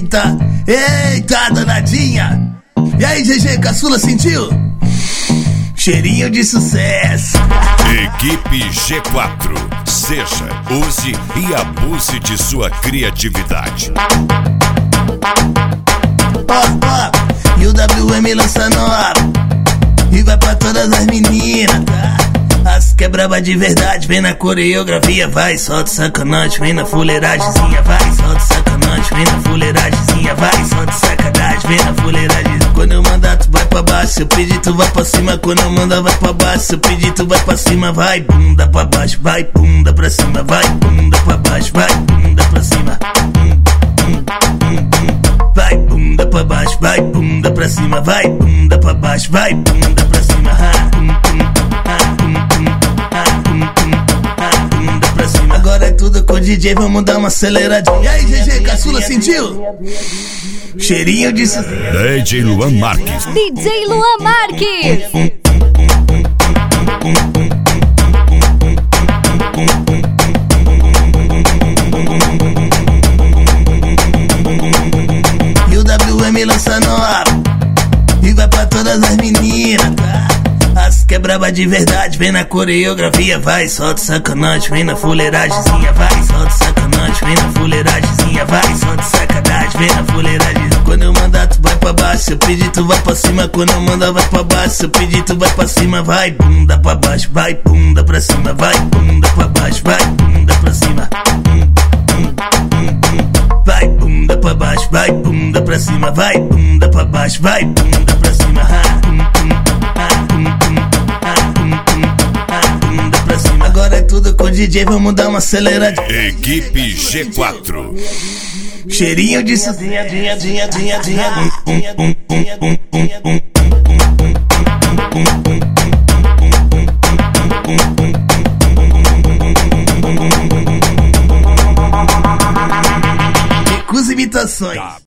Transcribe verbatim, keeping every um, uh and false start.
Eita, eita, danadinha. E aí, G G, caçula, sentiu? Cheirinho de sucesso. Equipe G quatro. Seja, use e abuse de sua criatividade. Ó, ó, e o W M lança nova e vai pra todas as meninas, tá? As que é braba de verdade, vem na coreografia, vai, solta sacanagem, vem na fuleiragemzinha, vai, solta sacanagem, vem na fuleiragemzinha, vai, solta sacanagem, vem na fuleiragem. Quando eu mandar tu vai pra baixo, se eu pedir tu vai pra cima, quando eu mandar vai pra baixo, se eu pedir tu vai pra cima, vai, bunda pra baixo, vai, bunda pra cima, vai, bunda pra baixo, vai, bunda pra cima. Vai, bunda pra baixo, vai, bunda pra cima, vai, bunda pra baixo, vai, bunda pra cima, bunda pra cima. Agora é tudo com o D J, vamos dar uma aceleradinha. E aí, G G, caçula, sentiu? Cheirinho de sucesso. D J Luan Marques. D J Luan Marques. E o W M lança nova e vai pra todas as meninas, tá? As que é braba de verdade, vem na coreografia, vai, solta sacanagem, vem na fuleiragemzinha, vai, solta sacanagem, vem na fuleiragemzinha, vai, solta sacanagem, vem na fuleiragem. Quando eu mandar tu vai pra baixo, se eu pedir tu vai pra cima, quando eu mandar vai pra baixo, se eu pedir tu vai pra cima, vai, bunda pra baixo, vai, bunda pra cima, vai, bunda pra baixo, vai, bunda pra cima. Vai, bunda pra baixo, vai, bunda pra cima, vai, bunda pra baixo, vai, bunda pra cima. Bunda pra cima. Agora é tudo com o D J, vamos dar uma aceleradinha. Equipe G quatro. Cheirinho de sucesso. Recusa imitações.